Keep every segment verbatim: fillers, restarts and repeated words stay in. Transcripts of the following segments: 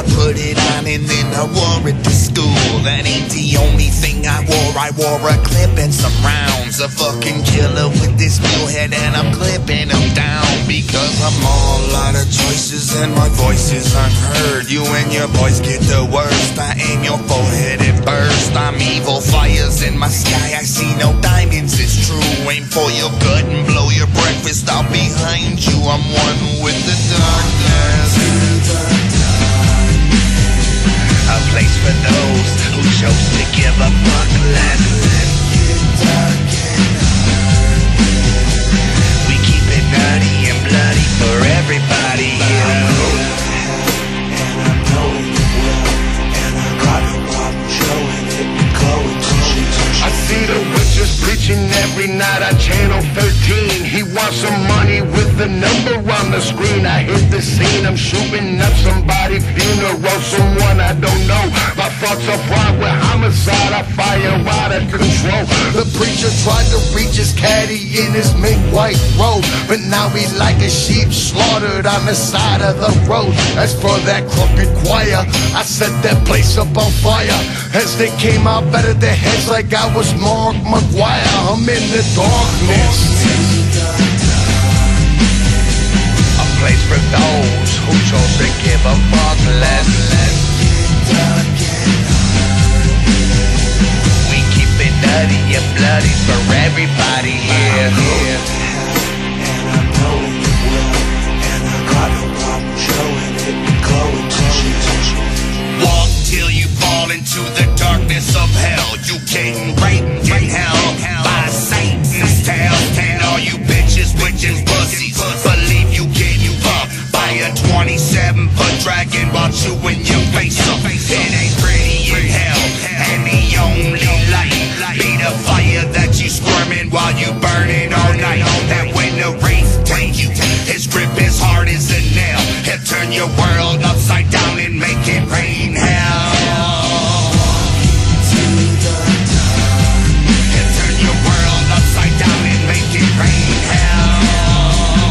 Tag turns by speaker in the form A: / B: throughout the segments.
A: put it on and then I wore it to school. That ain't the only thing I wore. I wore a clip and some rounds. A fucking killer with this mule head, and I'm clipping them down because I'm all out of choices and my voice is unheard. You and your boys get the worst. I aim your forehead and burst. I'm evil, fires in my sky. I see no diamonds, it's true. Aim for your gut and blow your breakfast out behind you. I'm one with the darkness. A place for those who chose to give a fuck less. We keep it nutty and bloody for everybody here.
B: I see the witches preaching every night on Channel thirteen. He wants some money with the number on the screen. I hit the scene, I'm shooting up somebody's funeral, someone I don't know. My thoughts are fraught with homicide, I fire out of control. The preacher tried to reach his caddy in his mink white robe, but now he's like a sheep slaughtered on the side of the road. As for that crooked choir, I set that place up on fire. As they came out, battered their heads like I was Mark McGuire. I'm in the darkness.
A: A place for those who chose to give a fuck less. We keep it nutty and bloody for everybody here. Walk till you fall into the darkness of hell. You getting raped in hell by Satan's tail. And all you bitches, witches, pussies, believe you getting fucked by a twenty-seven foot dragon while chewing your face up. It ain't pretty in hell, and the only light be the fire that you squirming while you burning all night. And when the wraith take you, his grip is hard as a nail. He'll turn your world upside down and make it rain hell. He'll turn your world upside down and make it rain hell.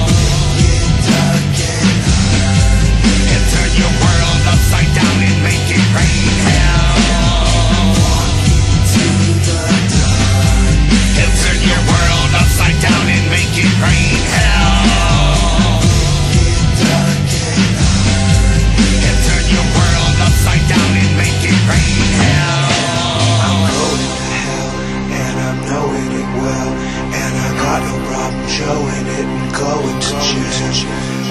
A: He'll turn your world upside down and make it rain hell. He'll turn your world upside down and make it rain hell. He'll turn your world upside down and make it rain hell.
C: I'm going to hell, and I'm knowing it well, and I got no problem showing it and going to church.